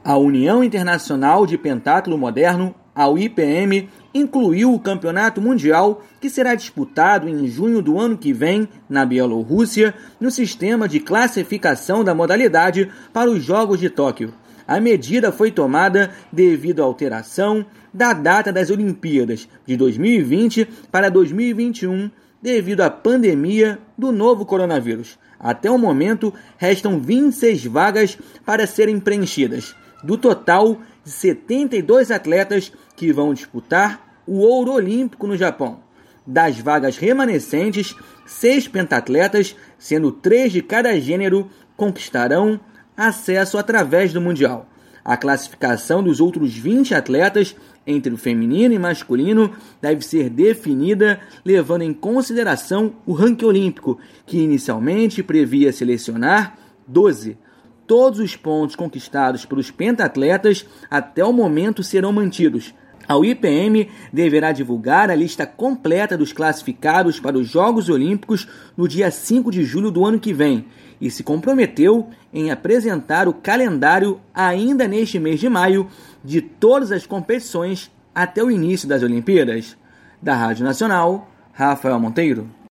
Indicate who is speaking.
Speaker 1: A União Internacional de Pentatlo Moderno, a UIPM, incluiu o Campeonato Mundial, que será disputado em junho do ano que vem, na Bielorrússia, no sistema de classificação da modalidade para os Jogos de Tóquio. A medida foi tomada devido à alteração da data das Olimpíadas de 2020 para 2021, devido à pandemia do novo coronavírus. Até o momento, restam 26 vagas para serem preenchidas, do total de 72 atletas que vão disputar o ouro olímpico no Japão. Das vagas remanescentes, 6 pentatletas, sendo 3 de cada gênero, conquistarão acesso através do Mundial. A classificação dos outros 20 atletas, entre o feminino e masculino, deve ser definida levando em consideração o ranking olímpico, que inicialmente previa selecionar 12. Todos os pontos conquistados pelos pentatletas até o momento serão mantidos. A UIPM deverá divulgar a lista completa dos classificados para os Jogos Olímpicos no dia 5 de julho do ano que vem e se comprometeu em apresentar o calendário ainda neste mês de maio de todas as competições até o início das Olimpíadas. Da Rádio Nacional, Rafael Monteiro.